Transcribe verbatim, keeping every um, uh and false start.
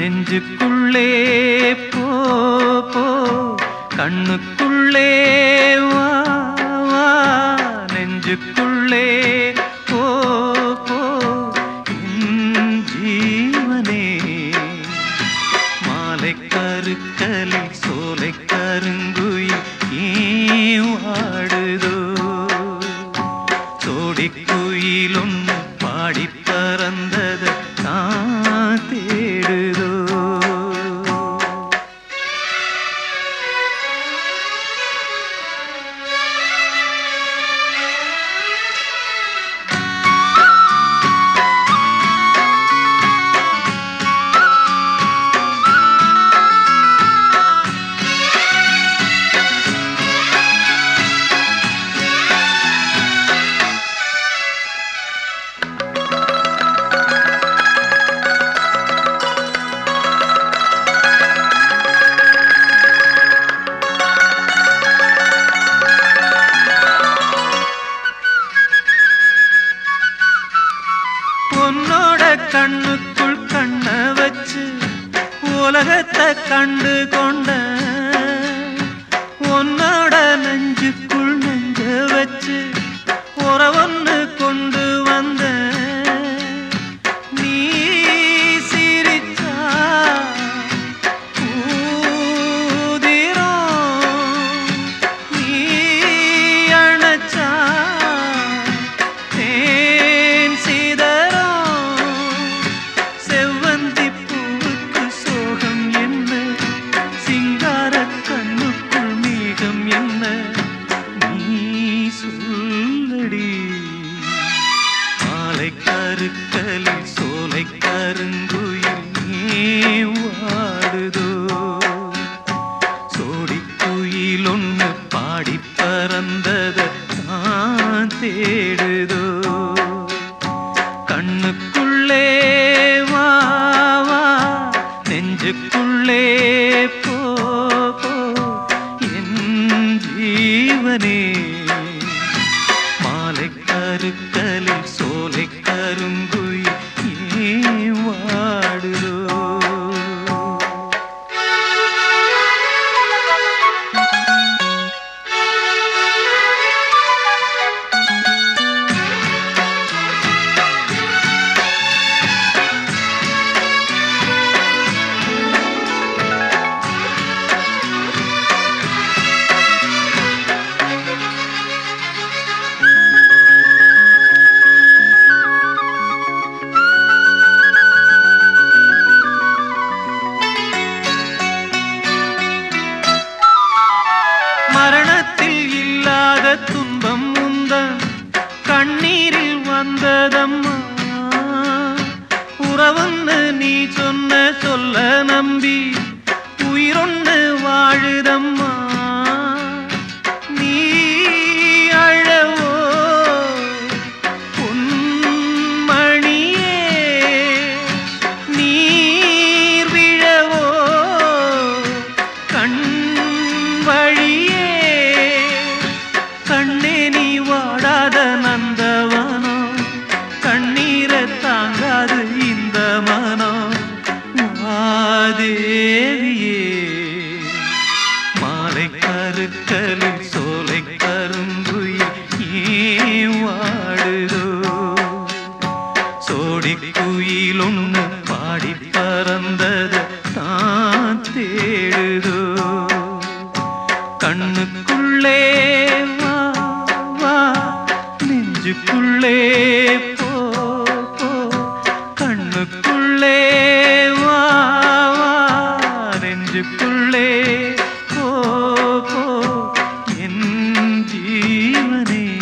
நெஞ்சுக்குள்ளே போ போ கண்ணுக்குள்ளே வா வா நெஞ்சுக்குள்ளே போ போ என் ஜீவனே மாலை கருக்கலில் சோலை கருங்குயில் ஏன் வாடுதோ சோடி குயில் ஒன்று பாடி பறந்தது தான் தேடுதோ உன்னோட கண்ணுக்குள் கண்ண வச்சு உலகத்தை கண்டு கொண்ட உன்னோட நெஞ்சுக்குள் நெஞ்ச வச்சு உறவொன்னு கொண்டு வந்த நீ சிரிச்சா ஊதிரும் நீ அணைச்சா தேன் சிதறும் செவ்வந்தி பூவுக்கு சோகம் என்ன சிங்கார கண்ணுக்குள் மேகம் என்ன நீ சொல்லடி மாலை கருக்கலில் சோலை கருங்குயில் ஏன் வாடுதோ சோடி குயில் ஒன்று பாடி பறந்தது தான் தேடுதோ கண்ணுக்குள்ளே வா வா நெஞ்சுக்குள்ளே போ போ என் ஜீவனே மாலை கருக்கலில் சோலை கருங்குயில் ஏன் வாடுதோ மரணத்தில் இல்லாத துன்பம் உந்தன் கண்ணீரில் வந்ததம்மா உறவுன்னு நீ சொன்ன சொல்ல நம்பி உயிரொன்னு வாழுதம்மா நீ அழவோ பொன்மணியே நீர் விழவோ கண் வழியே கண்ணே நீ வாடாத நந்தவனோ கண்ணீரை தாங்காது இந்த மனோ மாதேவியே மாலை கருக்கலில் சோலை கருங்குயில் ஏன் வாடுதோ சோடி குயில் ஒன்று பாடி பறந்தது தான் தேடுதோ கண்ணுக்குள்ளே வா வா நெஞ்சுக்குள்ளே போ போ கண்ணுக்குள்ளே வா வா நெஞ்சுக்குள்ளே போ போ என் ஜீவனே